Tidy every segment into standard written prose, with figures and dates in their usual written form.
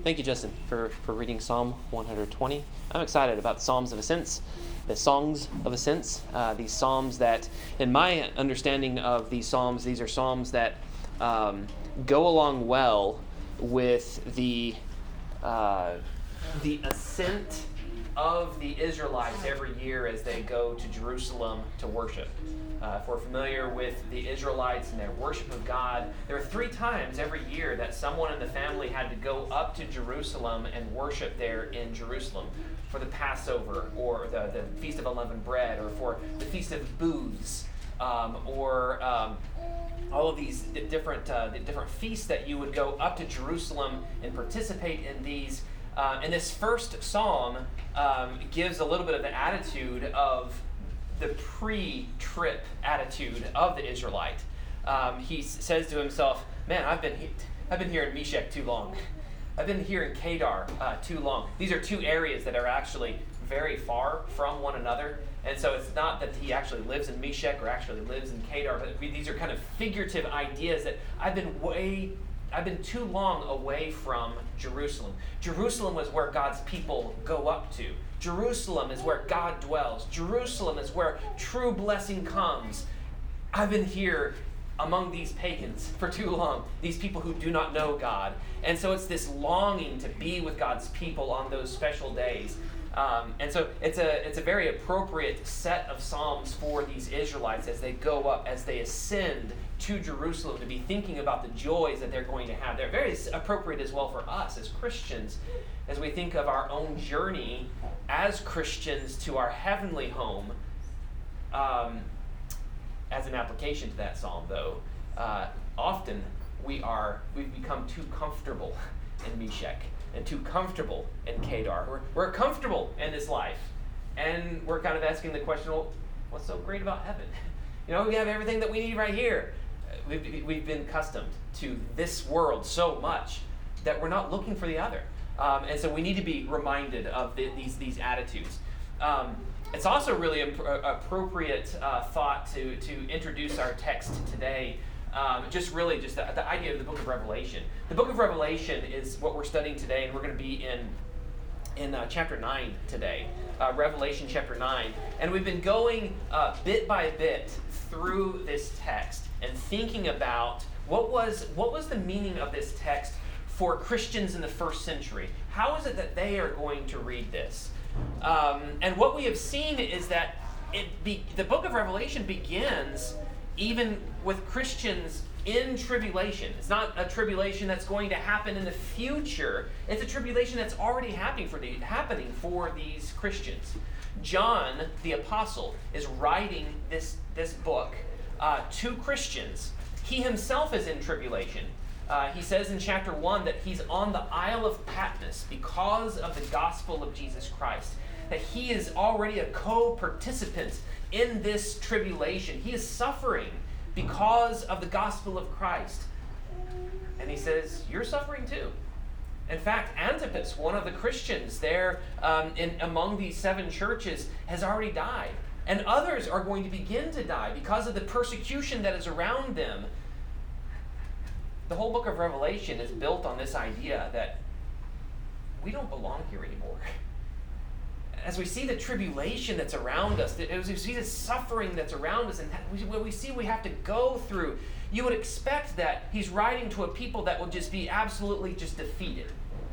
Thank you, Justin, for reading Psalm 120. I'm excited about the Psalms of Ascents, the Songs of Ascents, these Psalms that, in my understanding of these Psalms, these are Psalms that go along well with the ascent of the Israelites every year as they go to Jerusalem to worship. If we're familiar with the Israelites and their worship of God, there are 3 times every year that someone in the family had to go up to Jerusalem and worship there in Jerusalem for the Passover, or the Feast of Unleavened Bread, or for the Feast of Booths, or all of these different feasts that you would go up to Jerusalem and participate in these. And this first psalm gives a little bit of the attitude of the pre-trip attitude of the Israelite. He says to himself, "Man, I've been here in Meshech too long. I've been here in Kedar too long." These are 2 areas that are actually very far from one another, and so it's not that he actually lives in Meshech or actually lives in Kedar, but these are kind of figurative ideas that I've been too long away from Jerusalem. Jerusalem was where God's people go up to. Jerusalem is where God dwells. Jerusalem is where true blessing comes. I've been here among these pagans for too long, these people who do not know God. And so it's this longing to be with God's people on those special days. And so it's a very appropriate set of Psalms for these Israelites as they go up, as they ascend to Jerusalem, to be thinking about the joys that they're going to have. They're very appropriate as well for us as Christians, as we think of our own journey as Christians to our heavenly home. As an application to that psalm, though, often we've become too comfortable in Meshech and too comfortable in Kedar. We're comfortable in this life, and we're kind of asking the question, well, what's so great about heaven? We have everything that we need right here. We've been accustomed to this world so much that we're not looking for the other. And so we need to be reminded of these attitudes. It's also really appropriate thought to introduce our text today. Just the idea of the book of Revelation. The book of Revelation is what we're studying today, and we're going to be in chapter 9 today, Revelation chapter 9. And we've been going bit by bit through this text and thinking about what was the meaning of this text for Christians in the first century. How is it that they are going to read this? And what we have seen is that the book of Revelation begins even with Christians in tribulation. It's not a tribulation that's going to happen in the future. It's a tribulation that's already happening for these Christians. John, the apostle, is writing this book to Christians. He himself is in tribulation. He says in chapter 1 that he's on the Isle of Patmos because of the gospel of Jesus Christ, that he is already a co-participant in this tribulation. He is suffering because of the gospel of Christ. And he says, you're suffering too. In fact, Antipas, one of the Christians there among these 7 churches, has already died. And others are going to begin to die because of the persecution that is around them. The whole book of Revelation is built on this idea that we don't belong here anymore. As we see the tribulation that's around us, as we see the suffering that's around us, and what we see we have to go through, you would expect that he's writing to a people that will just be absolutely just defeated.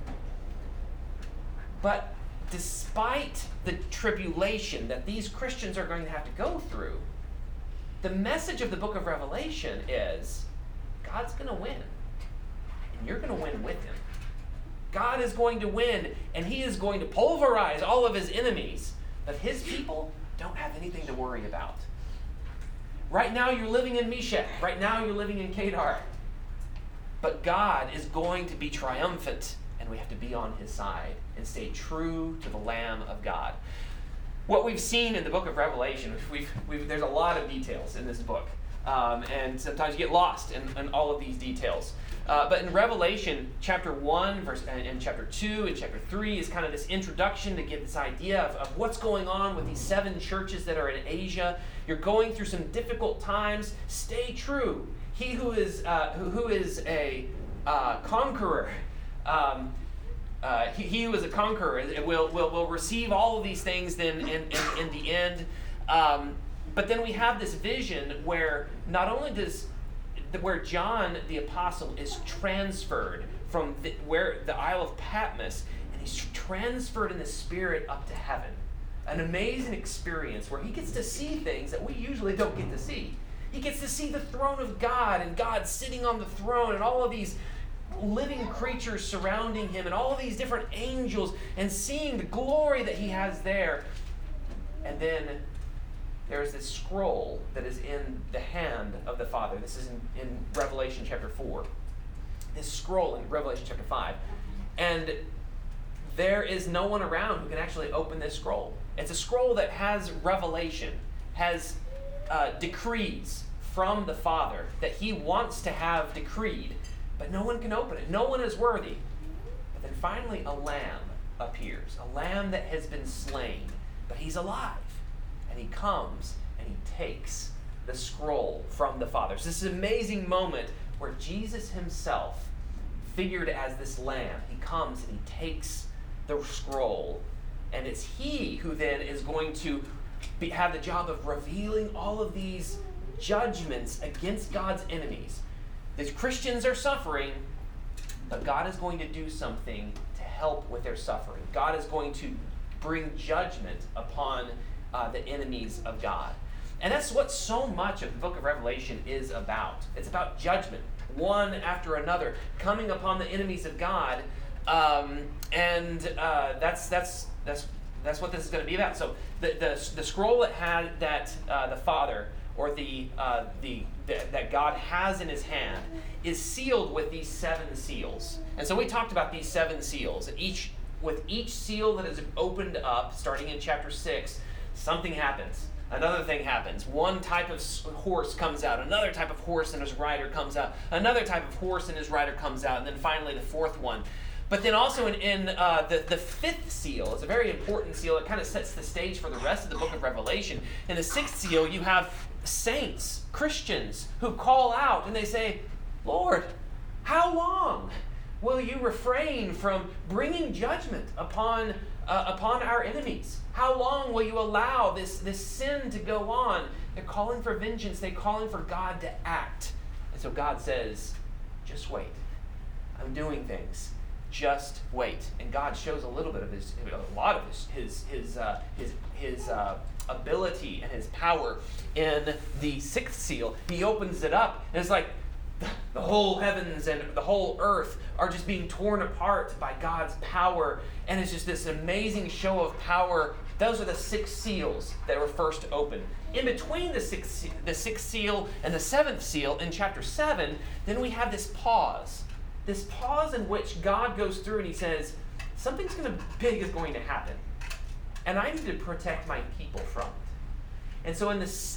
But despite the tribulation that these Christians are going to have to go through, the message of the book of Revelation is God's going to win, and you're going to win with him. God is going to win, and he is going to pulverize all of his enemies, but his people don't have anything to worry about. Right now you're living in Meshech. Right now you're living in Kedar. But God is going to be triumphant, and we have to be on his side and stay true to the Lamb of God. What we've seen in the book of Revelation, there's a lot of details in this book. And sometimes you get lost in all of these details. But in Revelation, chapter 1, and chapter 2, and chapter 3 is kind of this introduction to give this idea of what's going on with these 7 churches that are in Asia. You're going through some difficult times. Stay true. He who is a conqueror he who is a conqueror will receive all of these things then in the end. But then we have this vision where not only where John the Apostle is transferred from where the Isle of Patmos, and he's transferred in the Spirit up to heaven. An amazing experience where he gets to see things that we usually don't get to see. He gets to see the throne of God and God sitting on the throne and all of these living creatures surrounding him and all of these different angels and seeing the glory that he has there. And then there's this scroll that is in the hand of the Father. This is in Revelation chapter 4. This scroll in Revelation chapter 5. And there is no one around who can actually open this scroll. It's a scroll that has revelation, has decrees from the Father that he wants to have decreed, but no one can open it. No one is worthy. But then finally a lamb appears, a lamb that has been slain, but he's alive. And he comes and he takes the scroll from the Father. So this is an amazing moment where Jesus himself, figured as this lamb, he comes and he takes the scroll, and it's he who then is going to have the job of revealing all of these judgments against God's enemies. These Christians are suffering, but God is going to do something to help with their suffering. God is going to bring judgment upon the enemies of God. And that's what so much of the book of Revelation is about. It's about judgment, one after another, coming upon the enemies of God. That's what this is going to be about. So the scroll that the Father or that God has in his hand is sealed with these 7 seals. And so we talked about these 7 seals. And with each seal that is opened up, starting in chapter 6, something happens. Another thing happens. One type of horse comes out. Another type of horse and his rider comes out. Another type of horse and his rider comes out. And then finally the 4th one. But then also in the 5th seal is a very important seal. It kind of sets the stage for the rest of the book of Revelation. In the 6th seal, you have saints, Christians, who call out and they say, Lord, how long will you refrain from bringing judgment upon our enemies? How long will you allow this sin to go on? They're calling for vengeance. They're calling for God to act. And so God says, just wait. I'm doing things. Just wait. And God shows a lot of his ability and his power in the 6th seal. He opens it up, and it's like the whole heavens and the whole earth are just being torn apart by God's power, and it's just this amazing show of power. Those are the 6 seals that were first opened. In between the 6th seal and the 7th seal in chapter 7, then we have this pause in which God goes through and he says, something big is going to happen, and I need to protect my people from it. And so in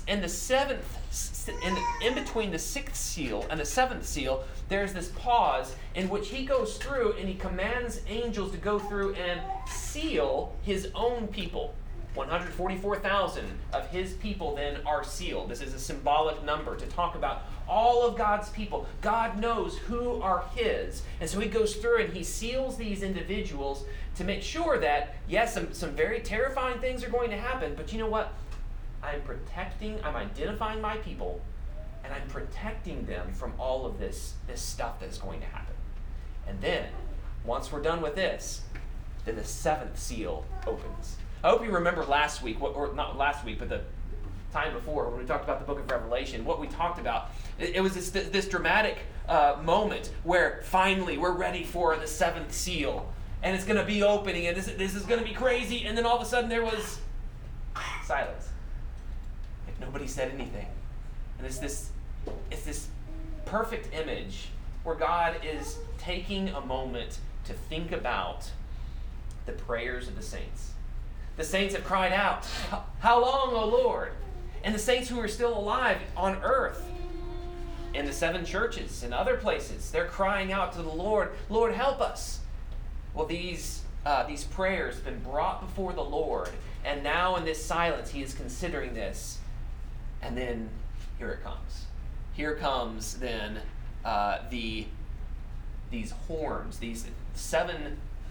between the 6th seal and the 7th seal, there's this pause in which he goes through and he commands angels to go through and seal his own people. 144,000 of his people then are sealed. This is a symbolic number to talk about all of God's people. God knows who are his. And so he goes through and he seals these individuals to make sure that, yes, some very terrifying things are going to happen, but you know what? I'm identifying my people, and I'm protecting them from all of this stuff that's going to happen. And then, once we're done with this, then the 7th seal opens. I hope you remember last week, or not last week, but the time before, when we talked about the book of Revelation, what we talked about, it was this dramatic moment where finally we're ready for the 7th seal, and it's going to be opening, and this is going to be crazy, and then all of a sudden there was silence. Like nobody said anything. And it's this perfect image where God is taking a moment to think about the prayers of the saints. The saints have cried out, how long, O Lord? And the saints who are still alive on earth, in the 7 churches and other places, they're crying out to the Lord, Lord, help us. Well, these prayers have been brought before the Lord, and now in this silence, he is considering this. And then here it comes. Here comes then these horns, these 7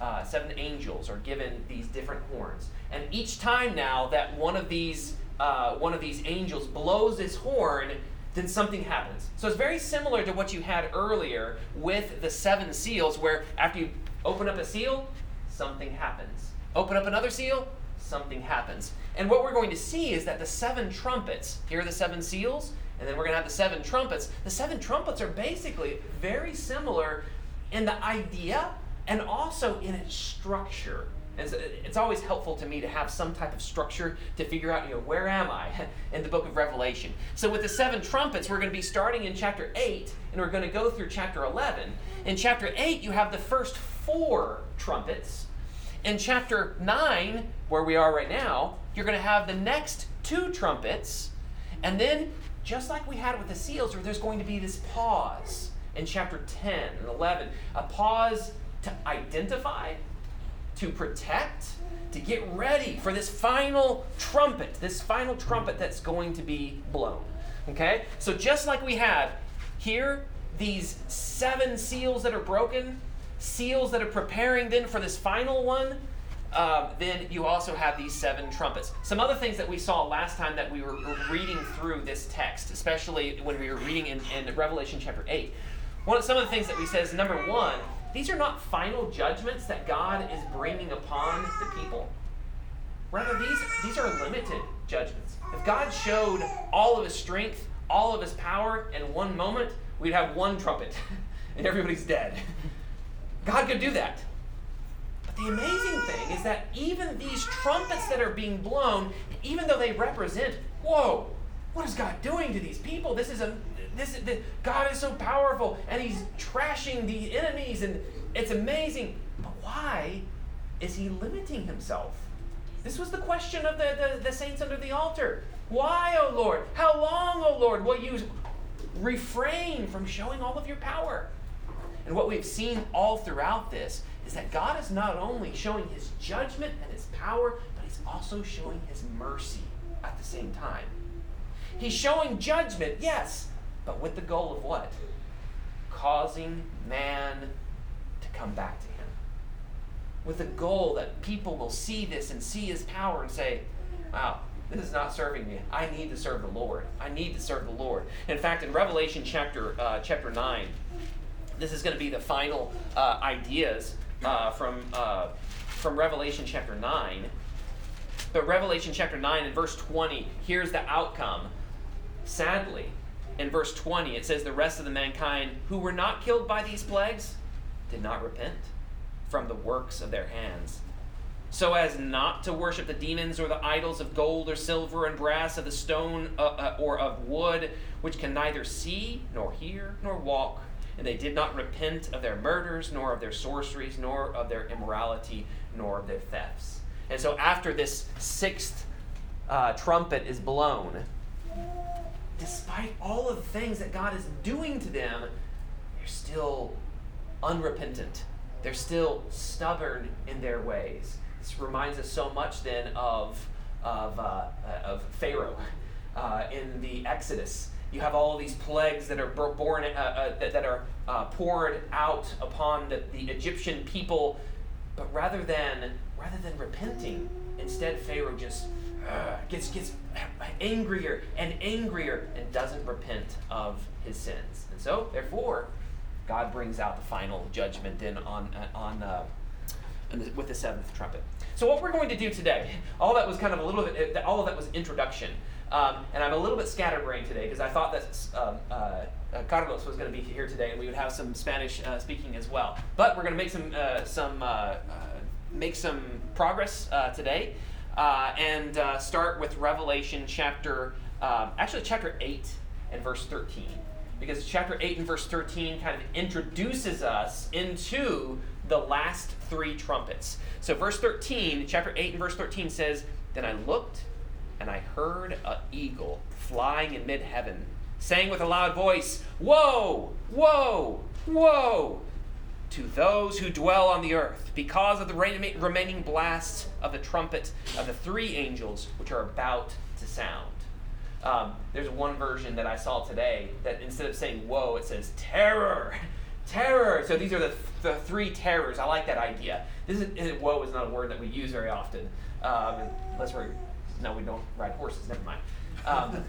seven angels are given these different horns. And each time now that one of these angels blows his horn, then something happens. So it's very similar to what you had earlier with the seven seals, where after you open up a seal, something happens. Open up another seal, something happens. And what we're going to see is that the seven trumpets, here are the seven seals, and then we're going to have the seven trumpets. The seven trumpets are basically very similar in the idea and also in its structure. And so it's always helpful to me to have some type of structure to figure out, where am I in the book of Revelation. So with the seven trumpets, we're going to be starting in chapter 8, and we're going to go through chapter 11. In chapter 8, you have the first 4 trumpets. In chapter 9, where we are right now, you're going to have the next 2 trumpets. And then, just like we had with the seals, where there's going to be this pause in chapter 10 and 11, a pause to identify, to protect, to get ready for this final trumpet that's going to be blown. Okay? So just like we had here, these 7 seals that are broken, seals that are preparing then for this final one, then you also have these 7 trumpets. Some other things that we saw last time that we were reading through this text, especially when we were reading in Revelation chapter 8. Some of the things that we said is, number 1, these are not final judgments that God is bringing upon the people. Rather, these are limited judgments. If God showed all of his strength, all of his power in one moment, we'd have one trumpet and everybody's dead. God could do that. But the amazing thing is that even these trumpets that are being blown, even though they represent, whoa, what is God doing to these people? God is so powerful, and he's trashing the enemies, and it's amazing. But why is he limiting himself? This was the question of the saints under the altar. Why, O Lord? How long, O Lord, will you refrain from showing all of your power? And what we've seen all throughout this is that God is not only showing his judgment and his power, but he's also showing his mercy at the same time. He's showing judgment, yes, but with the goal of what? Causing man to come back to him. With the goal that people will see this and see his power and say, wow, this is not serving me. I need to serve the Lord. I need to serve the Lord. In fact, in Revelation chapter 9, this is going to be the final ideas from Revelation chapter 9. But Revelation chapter 9 and verse 20, here's the outcome. Sadly, in verse 20, it says, the rest of the mankind who were not killed by these plagues did not repent from the works of their hands, so as not to worship the demons or the idols of gold or silver and brass, of the stone or of wood, which can neither see nor hear nor walk. And they did not repent of their murders, nor of their sorceries, nor of their immorality, nor of their thefts. And so after this 6th trumpet is blown, despite all of the things that God is doing to them, they're still unrepentant. They're still stubborn in their ways. This reminds us so much then of Pharaoh in the Exodus. You have all these plagues that are poured out upon the Egyptian people, but rather than repenting, instead Pharaoh just gets angrier and angrier and doesn't repent of his sins. And so, therefore, God brings out the final judgment then with the 7th trumpet. So what we're going to do today, all that was kind of all of that was introduction. And I'm a little bit scatterbrained today because I thought that Carlos was going to be here today and we would have some Spanish speaking as well. But we're going to make some progress today and start with Revelation chapter 8 and verse 13. Because chapter 8 and verse 13 kind of introduces us into the last 3 trumpets. So verse 13, chapter 8 and verse 13 says, "Then I looked, and I heard an eagle flying in mid-heaven, saying with a loud voice, 'Woe, woe, woe to those who dwell on the earth, because of the remaining blasts of the trumpet of the 3 angels which are about to sound.'" There's one version that I saw today that instead of saying woe, it says terror. Terror. So these are the three terrors. I like that idea. Woe is not a word that we use very often. Unless we don't ride horses. Never mind.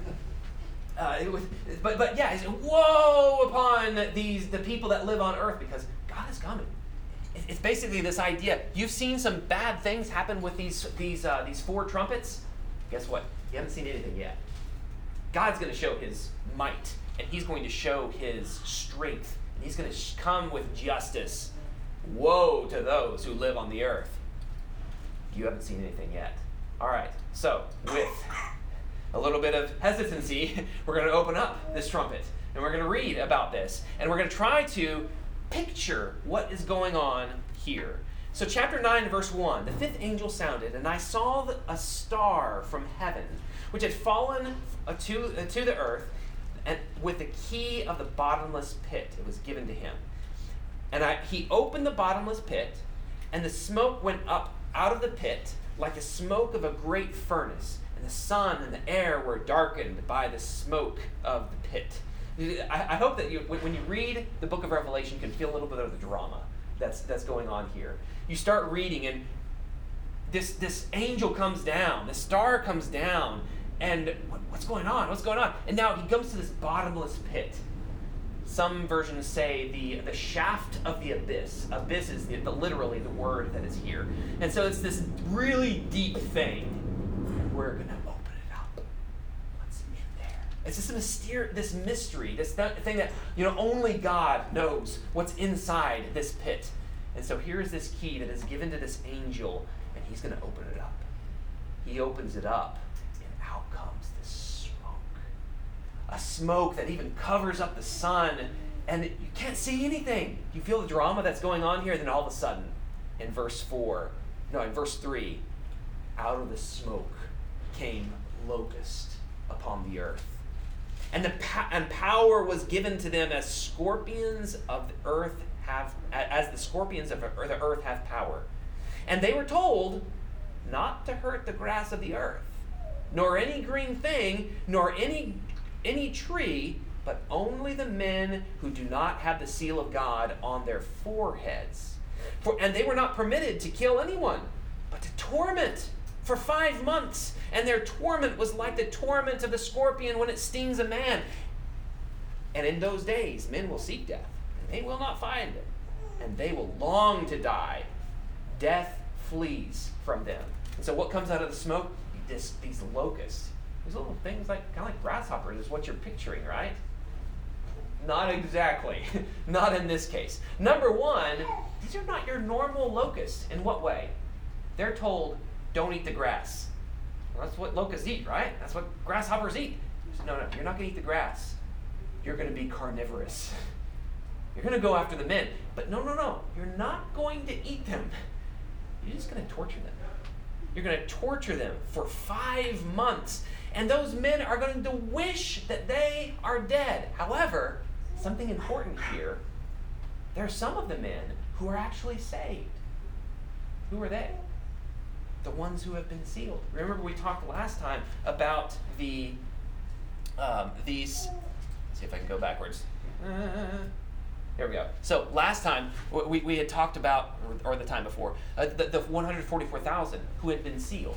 But yeah, woe upon the people that live on earth, because God is coming. It's basically this idea. You've seen some bad things happen with these four trumpets. Guess what? You haven't seen anything yet. God's going to show his might, and he's going to show his strength, and he's going to come with justice. Woe to those who live on the earth. You haven't seen anything yet. All right, so with a little bit of hesitancy, we're going to open up this trumpet, and we're going to read about this, and we're going to try to picture what is going on here. So chapter 9, verse 1, the fifth angel sounded, and I saw a star from heaven, which had fallen to the earth, and with the key of the bottomless pit. It was given to him. And he opened the bottomless pit, and the smoke went up out of the pit like the smoke of a great furnace, and the sun and the air were darkened by the smoke of the pit. I hope that when you read the book of Revelation, you can feel a little bit of the drama that's going on here. You start reading, and this angel comes down, the star comes down, and what's going on? What's going on? And now he comes to this bottomless pit. Some versions say the shaft of the abyss. Abyss is literally the word that is here. And so it's this really deep thing. And we're going to open it up. What's in there? It's just this mystery, this thing that only God knows what's inside this pit. And so here's this key that is given to this angel, and he's going to open it up. He opens it up, and out comes this smoke. A smoke that even covers up the sun, and you can't see anything. You feel the drama that's going on here, and then all of a sudden, in verse 3, out of the smoke came locust upon the earth. And power was given to them as scorpions of the earth as the scorpions of the earth have power. And they were told not to hurt the grass of the earth, nor any green thing, nor any tree, but only the men who do not have the seal of God on their foreheads. And they were not permitted to kill anyone, but to torment for 5 months. And their torment was like the torment of the scorpion when it stings a man. And in those days, men will seek death, and they will not find it. And they will long to die. Death flees from them. And so what comes out of the smoke? These locusts. These little things kind of like grasshoppers is what you're picturing, right? Not exactly. Not in this case. Number one, these are not your normal locusts. In what way? They're told, don't eat the grass. Well, that's what locusts eat, right? That's what grasshoppers eat. No, you're not going to eat the grass. You're going to be carnivorous. You're going to go after the men. But no. You're not going to eat them. You're just going to torture them. You're going to torture them for 5 months. And those men are going to wish that they are dead. However, something important here, there are some of the men who are actually saved. Who are they? The ones who have been sealed. Remember we talked last time about these, let's see if I can go backwards. Here we go. So last time we had talked about, or the time before, the 144,000 who had been sealed,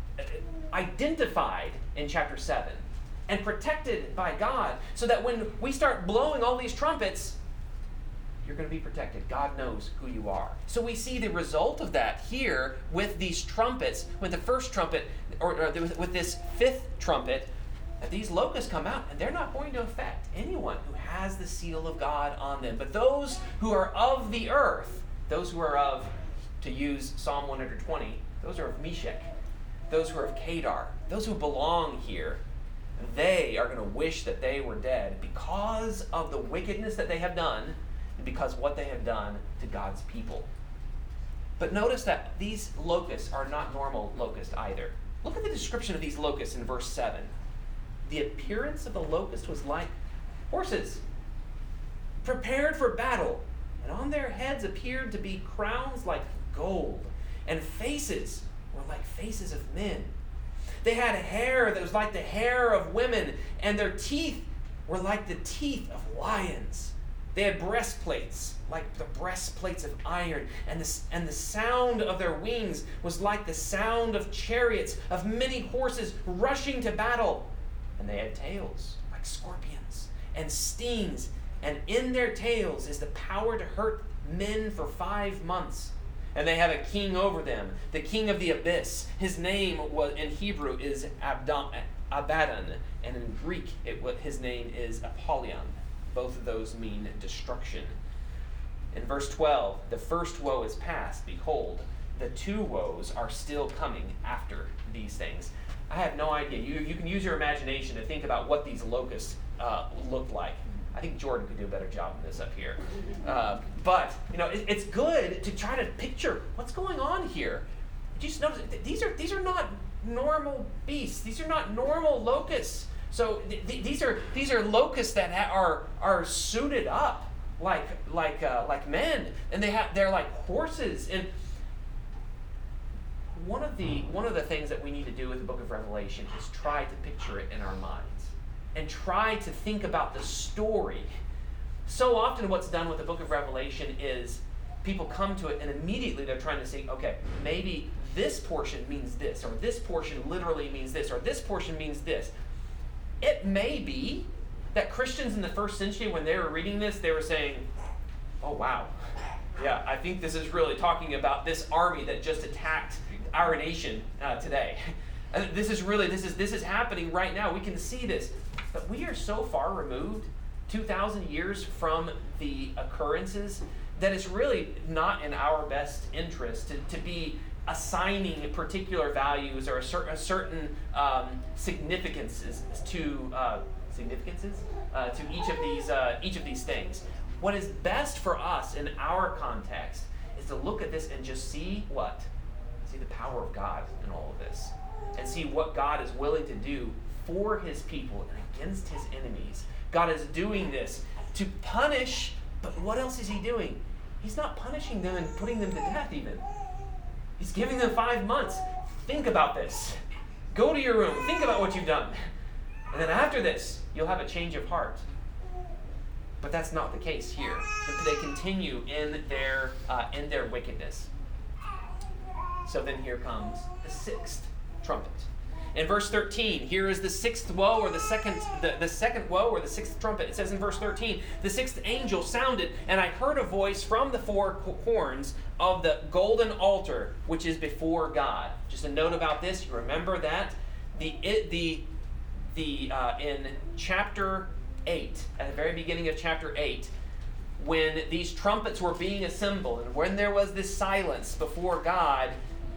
identified in chapter 7, and protected by God, so that when we start blowing all these trumpets, you're going to be protected. God knows who you are. So we see the result of that here with these trumpets, with the first trumpet, or with this fifth trumpet, that these locusts come out, and they're not going to affect anyone who has the seal of God on them. But those who are of the earth, those who are of, to use Psalm 120, those are of Meshach, those who are of Kedar, those who belong here, they are going to wish that they were dead because of the wickedness that they have done, and because what they have done to God's people. But notice that these locusts are not normal locusts either. Look at the description of these locusts in verse 7. The appearance of the locust was like horses, prepared for battle, and on their heads appeared to be crowns like gold, and faces were like faces of men. They had hair that was like the hair of women, and their teeth were like the teeth of lions. They had breastplates, like the breastplates of iron, and the sound of their wings was like the sound of chariots, of many horses rushing to battle. And they had tails like scorpions, and stings, and in their tails is the power to hurt men for 5 months. And they have a king over them, the king of the abyss. His name in Hebrew is Abaddon, and in Greek his name is Apollyon. Both of those mean destruction. In verse 12, the first woe is past. Behold, the 2 woes are still coming after these things. I have no idea. You can use your imagination to think about what these locusts looked like. I think Jordan could do a better job than this up here. But it's good to try to picture what's going on here. Did you just notice these are not normal beasts. These are not normal locusts. So these are locusts that are suited up like men, and they're like horses. And one of the things that we need to do with the book of Revelation is try to picture it in our minds and try to think about the story. So often what's done with the book of Revelation is people come to it and immediately they're trying to say, okay, maybe this portion means this, or this portion literally means this, or this portion means this. It may be that Christians in the first century, when they were reading this, they were saying, oh wow, yeah, I think this is really talking about this army that just attacked our nation today. And this is happening right now. We can see this. But we are so far removed, 2,000 years from the occurrences, that it's really not in our best interest to be assigning particular values or a certain significances to each of these things. What is best for us in our context is to look at this and just see what? See the power of God in all of this, and see what God is willing to do for his people and against his enemies. God is doing this to punish, but what else is he doing? He's not punishing them and putting them to death even. He's giving them 5 months. Think about this. Go to your room. Think about what you've done. And then after this, you'll have a change of heart. But that's not the case here. They continue in their wickedness. So then here comes the 6th trumpet. In verse 13, here is the 6th woe, or the second woe, or the 6th trumpet. It says in verse 13, the 6th angel sounded, and I heard a voice from the 4 horns of the golden altar, which is before God. Just a note about this. You remember that in chapter 8, at the very beginning of chapter 8, when these trumpets were being assembled, and when there was this silence before God,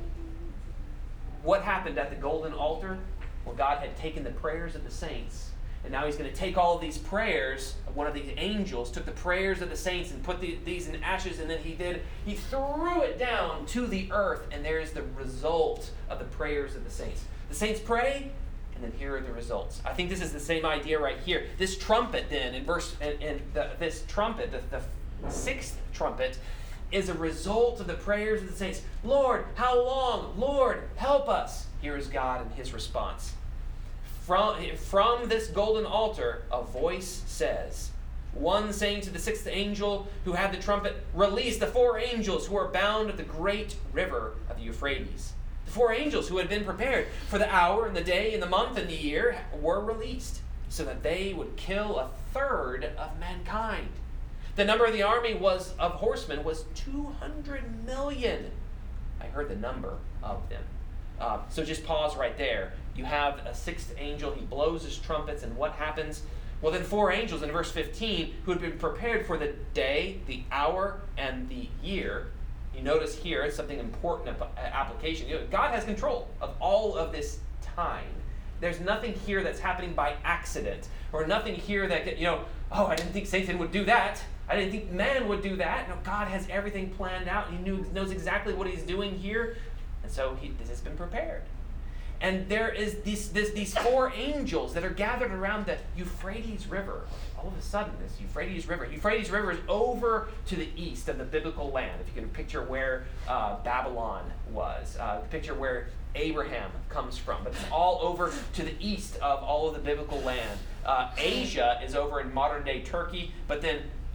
what happened at the golden altar? Well, God had taken the prayers of the saints, and now he's going to take all of these prayers. One of these angels took the prayers of the saints and put these in ashes, and then he threw it down to the earth, and there is the result of the prayers of the saints. The saints pray, and then here are the results. I think this is the same idea right here. This trumpet then, this trumpet, the 6th trumpet, is a result of the prayers of the saints. Lord, how long? Lord, help us. Here is God in his response. From this golden altar, a voice says, one saying to the 6th angel who had the trumpet, release the 4 angels who are bound at the great river of the Euphrates. The 4 angels who had been prepared for the hour and the day and the month and the year were released, so that they would kill 1/3 of mankind. The number of the army of horsemen was 200 million. I heard the number of them. So just pause right there. You have a 6th angel. He blows his trumpets, and what happens? Well, then 4 angels in verse 15 who had been prepared for the day, the hour, and the year. You notice here it's something important application. God has control of all of this time. There's nothing here that's happening by accident, or nothing here that, I didn't think Satan would do that. I didn't think man would do that. No, God has everything planned out. He knows exactly what he's doing here. And so this has been prepared. And there is these 4 angels that are gathered around the Euphrates River. All of a sudden, this Euphrates River is over to the east of the biblical land. If you can picture where Babylon was, picture where Abraham comes from. But it's all over to the east of all of the biblical land. Asia is over in modern-day Turkey, but then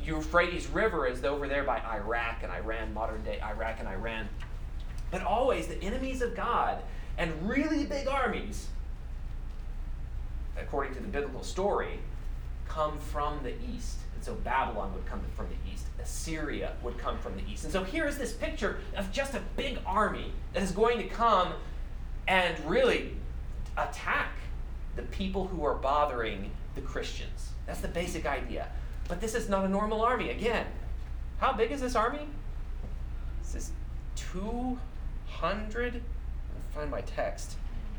Euphrates River is over there by Iraq and Iran, modern day Iraq and Iran. But always the enemies of God and really big armies, according to the biblical story, come from the east. And so Babylon would come from the east. Assyria would come from the east. And so here is this picture of just a big army that is going to come and really attack the people who are bothering the Christians. That's the basic idea. But this is not a normal army. Again, how big is this army? This is 200, let me find my text,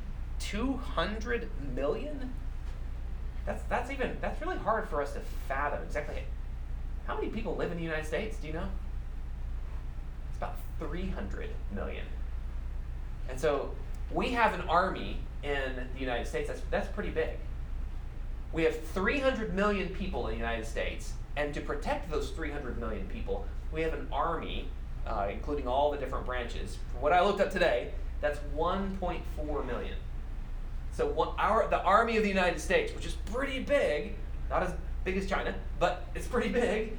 200 million? That's really hard for us to fathom exactly. How many people live in the United States? Do you know? It's about 300 million. And so we have an army in the United States that's pretty big. We have 300 million people in the United States, and to protect those 300 million people, we have an army, including all the different branches. From what I looked up today, that's 1.4 million. So the Army of the United States, which is pretty big, not as big as China, but it's pretty big,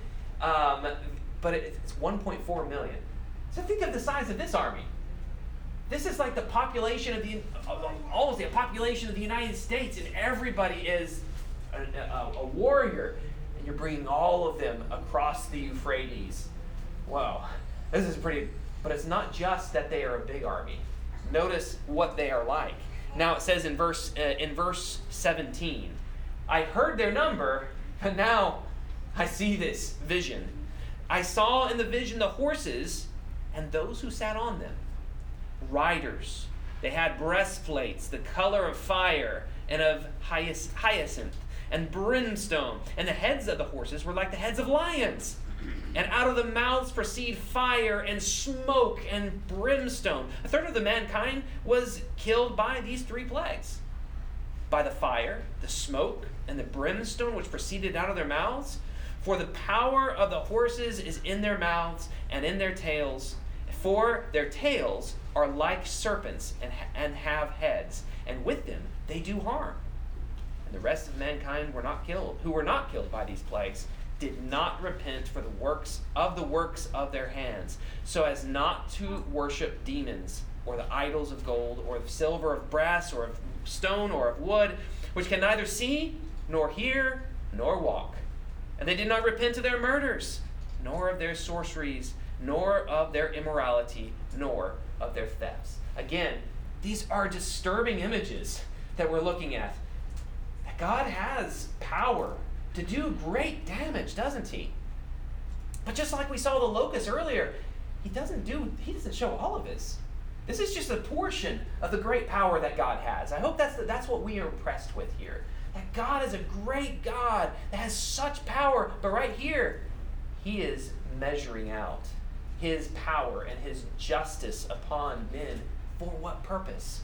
but it's 1.4 million. So think of the size of this army. This is like the population of almost the population of the United States, and everybody is a warrior, and you're bringing all of them across the Euphrates. Wow, this is pretty, but it's not just that they are a big army. Notice what they are like. Now it says in verse 17, I heard their number, but now I see this vision. I saw in the vision the horses and those who sat on them, riders. They had breastplates, the color of fire and of hyacinth and brimstone, and the heads of the horses were like the heads of lions. And out of the mouths proceed fire and smoke and brimstone. A third of the mankind was killed by these three plagues. By the fire, the smoke, and the brimstone which proceeded out of their mouths. For the power of the horses is in their mouths and in their tails. For their tails are like serpents and have heads. And with them they do harm. And the rest of mankind who were not killed by these plagues, did not repent for the works of their hands, so as not to worship demons, or the idols of gold, or of silver, of brass, or of stone, or of wood, which can neither see, nor hear, nor walk. And they did not repent of their murders, nor of their sorceries, nor of their immorality, nor of their thefts. Again, these are disturbing images that we're looking at. God has power to do great damage, doesn't he? But just like we saw the locusts earlier, he doesn't show all of his. This is just a portion of the great power that God has. I hope that's what we are impressed with here. That God is a great God that has such power, but right here, he is measuring out his power and his justice upon men. For what purpose?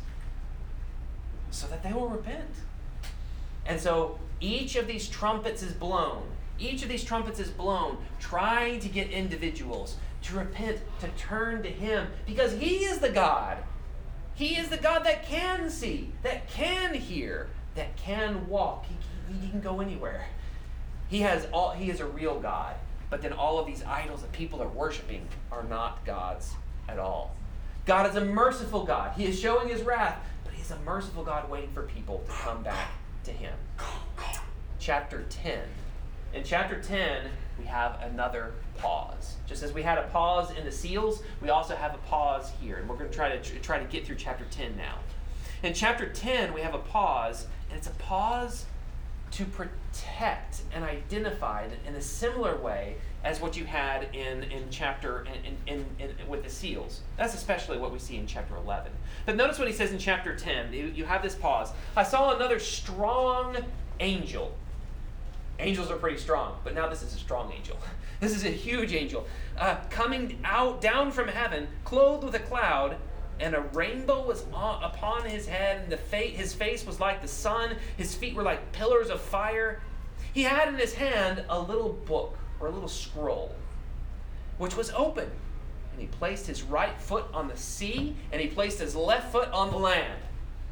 So that they will repent. And so each of these trumpets is blown. Each of these trumpets is blown, trying to get individuals to repent, to turn to him, because he is the God. He is the God that can see, that can hear, that can walk. He can go anywhere. He is a real God. But then all of these idols that people are worshiping are not gods at all. God is a merciful God. He is showing his wrath, but he's a merciful God waiting for people to come back to him. Chapter 10. In chapter 10, we have another pause. Just as we had a pause in the seals, we also have a pause here. And we're going to try to get through chapter 10 now. In chapter 10, we have a pause, and it's a pause to protect and identify in a similar way as what you had in with the seals. That's especially what we see in chapter 11. But notice what he says in chapter 10. You have this pause. I saw another strong angel. Angels are pretty strong, but now this is a strong angel. This is a huge angel coming down from heaven, clothed with a cloud, and a rainbow was upon his head, and his face was like the sun. His feet were like pillars of fire. He had in his hand a little book, or a little scroll, which was open. And he placed his right foot on the sea, and he placed his left foot on the land.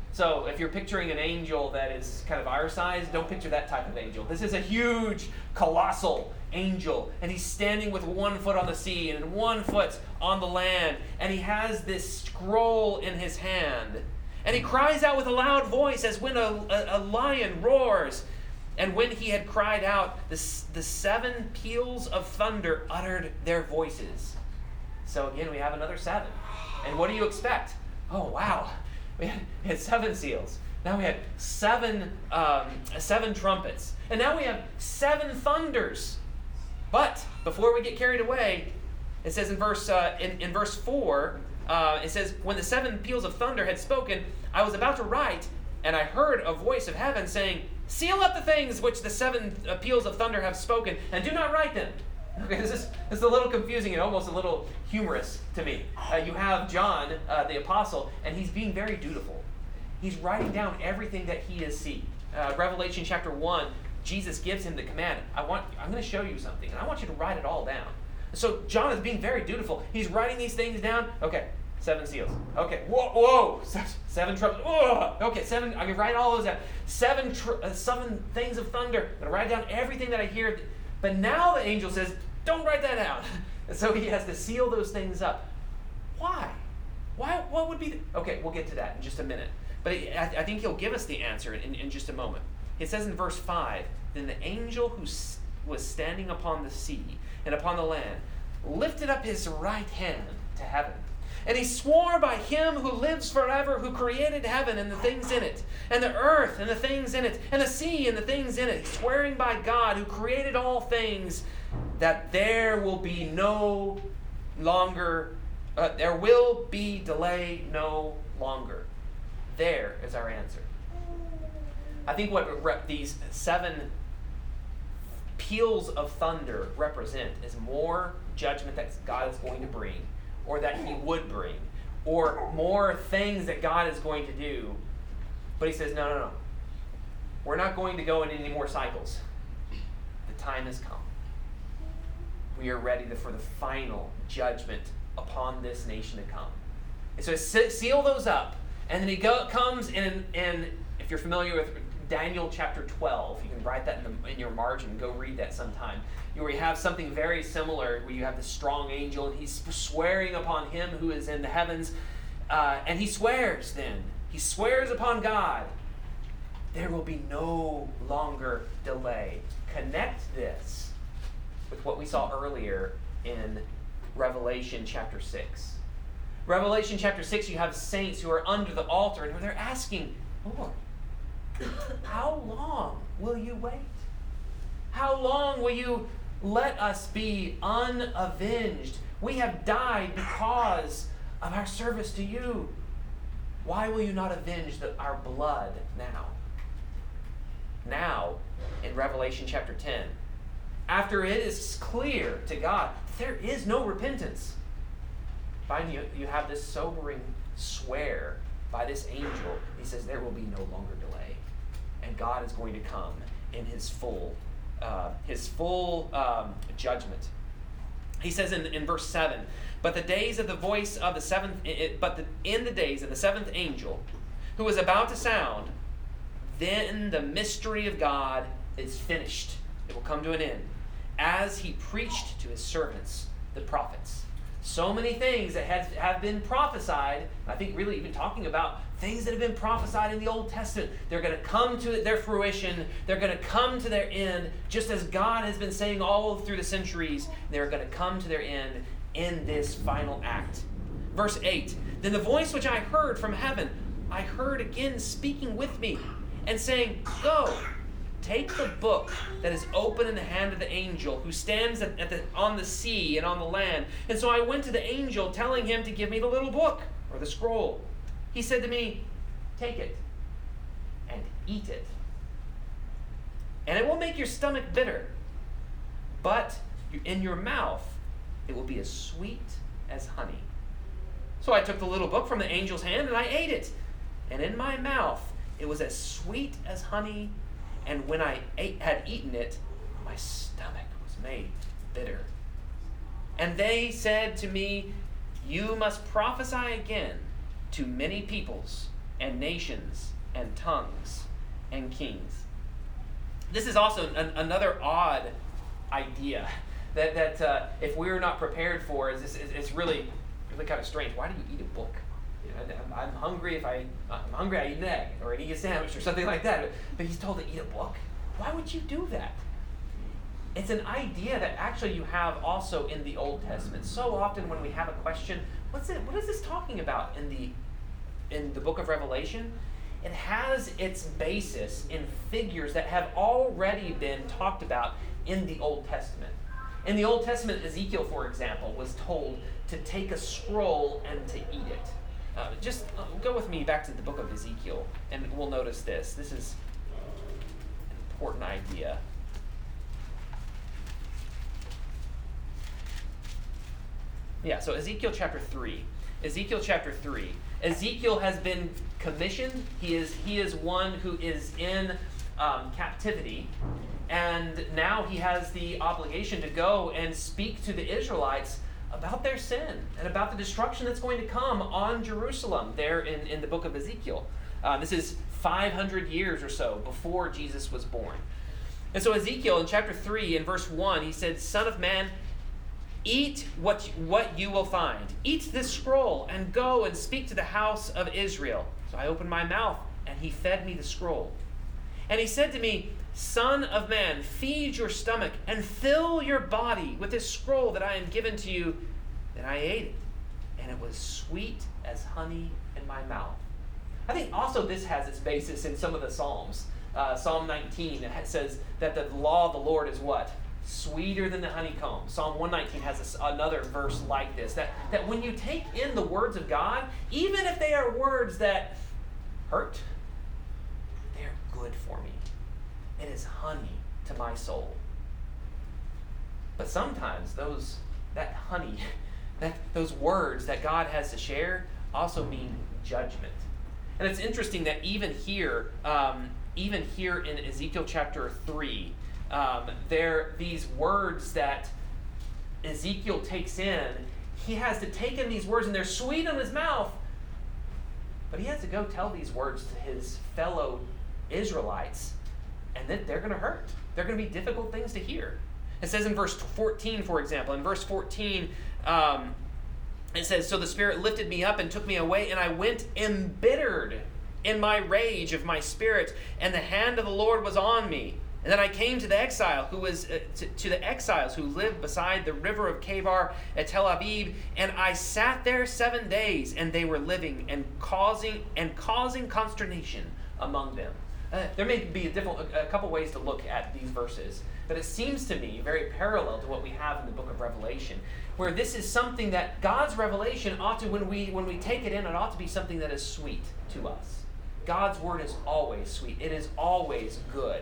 So if you're picturing an angel that is kind of our size, don't picture that type of angel. This is a huge, colossal angel, and he's standing with one foot on the sea and one foot on the land, and he has this scroll in his hand, and he cries out with a loud voice as when a lion roars. And when he had cried out, the 7 peals of thunder uttered their voices. So again, we have another 7. And what do you expect? Oh, wow. We had 7 seals. Now we had 7 trumpets. And now we have 7 thunders. But before we get carried away, it says in verse 4, it says, when the 7 peals of thunder had spoken, I was about to write, and I heard a voice of heaven saying, seal up the things which the 7 peals of thunder have spoken, and do not write them. Okay, this is a little confusing and almost a little humorous to me. You have John, the apostle, and he's being very dutiful. He's writing down everything that he has seen. Revelation chapter 1, Jesus gives him the command, I'm going to show you something, and I want you to write it all down. So John is being very dutiful. He's writing these things down. Okay, 7 seals. Okay, whoa. 7 trumpets. Whoa. Okay, 7. I can write all those down. 7 things of thunder. I'm going to write down everything that I hear. But now the angel says, don't write that down. And so he has to seal those things up. Why? What would be... Okay, we'll get to that in just a minute. But I think he'll give us the answer in just a moment. It says in verse 5, then the angel who was standing upon the sea and upon the land lifted up his right hand to heaven. And he swore by him who lives forever, who created heaven and the things in it, and the earth and the things in it, and the sea and the things in it, swearing by God who created all things, that there will be delay no longer. There is our answer. I think what these 7 peals of thunder represent is more judgment that God is going to bring, or that he would bring, or more things that God is going to do. But he says, no. We're not going to go in any more cycles. The time has come. We are ready for the final judgment upon this nation to come. And so seal those up. And then he comes in, if you're familiar with Daniel chapter 12, you can write that in your margin, go read that sometime. Where you have something very similar, where you have the strong angel, and he's swearing upon him who is in the heavens, and he swears upon God, there will be no longer delay. Connect this with what we saw earlier in Revelation chapter 6. Revelation chapter 6, you have saints who are under the altar, and they're asking, Lord, how long will you wait? How long will you let us be unavenged? We have died because of our service to you. Why will you not avenge our blood now? Now, in Revelation chapter 10, after it is clear to God there is no repentance, finally you have this sobering swear by this angel. He says there will be no longer delay, and God is going to come in his full judgment. He says in verse 7, but in the days of the seventh angel, who was about to sound, then the mystery of God is finished. It will come to an end, as he preached to his servants, the prophets. So many things that have been prophesied, I think really even talking about things that have been prophesied in the Old Testament, they're going to come to their fruition. They're going to come to their end, just as God has been saying all through the centuries. They're going to come to their end in this final act. Verse 8, then the voice which I heard from heaven, I heard again speaking with me and saying, go, take the book that is open in the hand of the angel who stands on the sea and on the land. And so I went to the angel, telling him to give me the little book, or the scroll. He said to me, take it and eat it, and it will make your stomach bitter, but in your mouth it will be as sweet as honey. So I took the little book from the angel's hand and I ate it, and in my mouth it was as sweet as honey, and when I had eaten it, my stomach was made bitter. And they said to me, you must prophesy again to many peoples and nations and tongues and kings. This is also another odd idea that if we're not prepared for, it's really kind of strange. Why do you eat a book? You know, I'm hungry. If I'm hungry, I eat an egg or I eat a sandwich or something like that. But he's told to eat a book. Why would you do that? It's an idea that actually you have also in the Old Testament. So often when we have a question, what is this talking about in the book of Revelation? It has its basis in figures that have already been talked about in the Old Testament. In the Old Testament, Ezekiel, for example, was told to take a scroll and to eat it. Just go with me back to the book of Ezekiel, and we'll notice this. This is an important idea. Yeah, so Ezekiel chapter 3. Ezekiel chapter 3. Ezekiel has been commissioned. He is one who is in captivity. And now he has the obligation to go and speak to the Israelites about their sin and about the destruction that's going to come on Jerusalem there in the book of Ezekiel. This is 500 years or so before Jesus was born. And so Ezekiel in chapter 3 in verse 1, he said, "Son of man, eat what you will find. Eat this scroll and go and speak to the house of Israel." So I opened my mouth and he fed me the scroll. And he said to me, "Son of man, feed your stomach and fill your body with this scroll that I am given to you." Then I ate it, and it was sweet as honey in my mouth. I think also this has its basis in some of the Psalms. Psalm 19 says that the law of the Lord is what? Sweeter than the honeycomb. Psalm 119 has another verse like this, that when you take in the words of God, even if they are words that hurt, they're good for me. It is honey to my soul. But sometimes that honey, those words that God has to share also mean judgment. And it's interesting that even here in Ezekiel chapter 3, these words that Ezekiel takes in, he has to take in these words and they're sweet in his mouth, but he has to go tell these words to his fellow Israelites, and that they're going to hurt. They're going to be difficult things to hear. It says in verse 14, for example, in verse 14, it says, "So the Spirit lifted me up and took me away, and I went embittered in my rage of my spirit, and the hand of the Lord was on me. And then I came to the exile to the exiles who lived beside the river of Chebar at Tel Aviv, and I sat there 7 days, and they were living and causing consternation among them." There may be a couple ways to look at these verses, but it seems to me very parallel to what we have in the book of Revelation, where this is something that God's revelation ought to, when we take it in, it ought to be something that is sweet to us. God's word is always sweet. It is always good.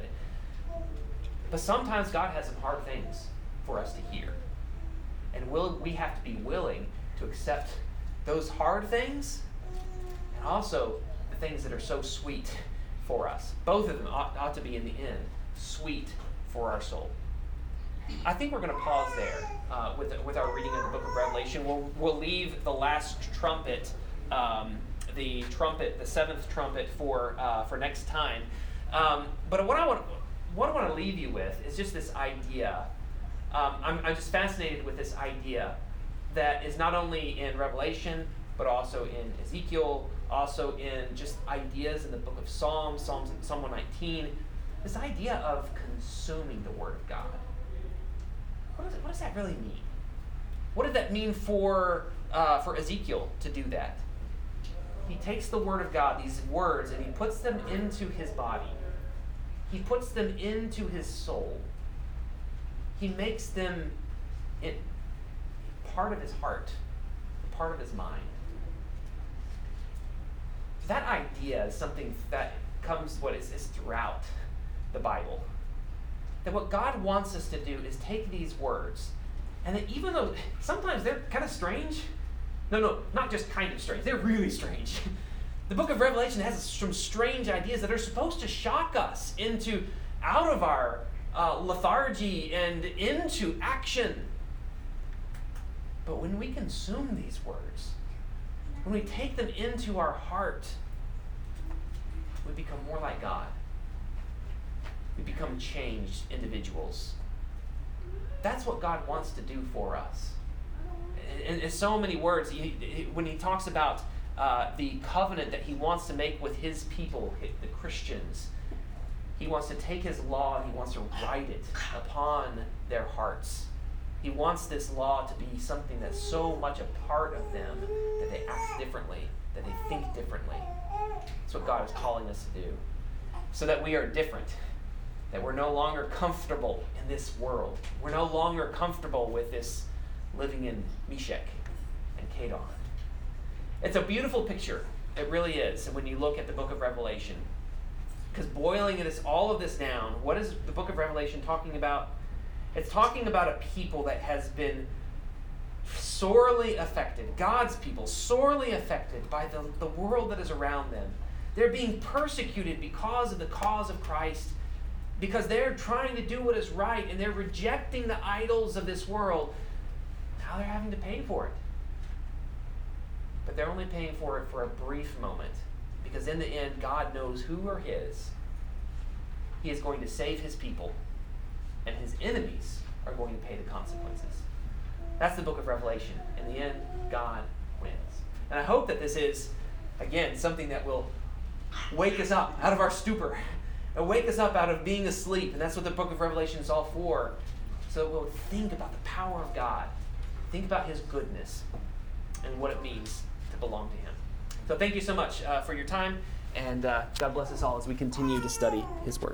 But sometimes God has some hard things for us to hear. And we have to be willing to accept those hard things and also the things that are so sweet for us. Both of them ought to be, in the end, sweet for our soul. I think we're going to pause there with our reading of the book of Revelation. We'll leave the last trumpet, the seventh trumpet for next time. But what I want to leave you with is just this idea. I'm just fascinated with this idea that is not only in Revelation, but also in Ezekiel, also in just ideas in the book of Psalm 119. This idea of consuming the Word of God. What does that really mean? What did that mean for Ezekiel to do that? He takes the Word of God, these words, and he puts them into his body. He puts them into his soul. He makes them part of his heart, part of his mind. That idea is something that comes, is throughout the Bible. That what God wants us to do is take these words, and that even though sometimes they're kind of strange, no, not just kind of strange, they're really strange. The book of Revelation has some strange ideas that are supposed to shock us out of our lethargy and into action. But when we consume these words, when we take them into our heart, we become more like God. We become changed individuals. That's what God wants to do for us. In so many words, when he talks about the covenant that he wants to make with his people, the Christians, he wants to take his law and he wants to write it upon their hearts. He wants this law to be something that's so much a part of them that they act differently, that they think differently. That's what God is calling us to do. So that we are different, that we're no longer comfortable in this world. We're no longer comfortable with this living in Meshech and Kedar. It's a beautiful picture. It really is. And when you look at the book of Revelation, because boiling all of this down, what is the book of Revelation talking about? It's talking about a people that has been sorely affected, God's people, sorely affected by the world that is around them. They're being persecuted because of the cause of Christ, because they're trying to do what is right, and they're rejecting the idols of this world. Now they're having to pay for it. But they're only paying for it for a brief moment, because in the end, God knows who are his. He is going to save his people, and his enemies are going to pay the consequences. That's the book of Revelation. In the end, God wins. And I hope that this is, again, something that will wake us up out of our stupor, and wake us up out of being asleep. And that's what the book of Revelation is all for. So that we'll think about the power of God, think about his goodness, and what it means to belong to him. So thank you so much for your time, and God bless us all as we continue to study his word.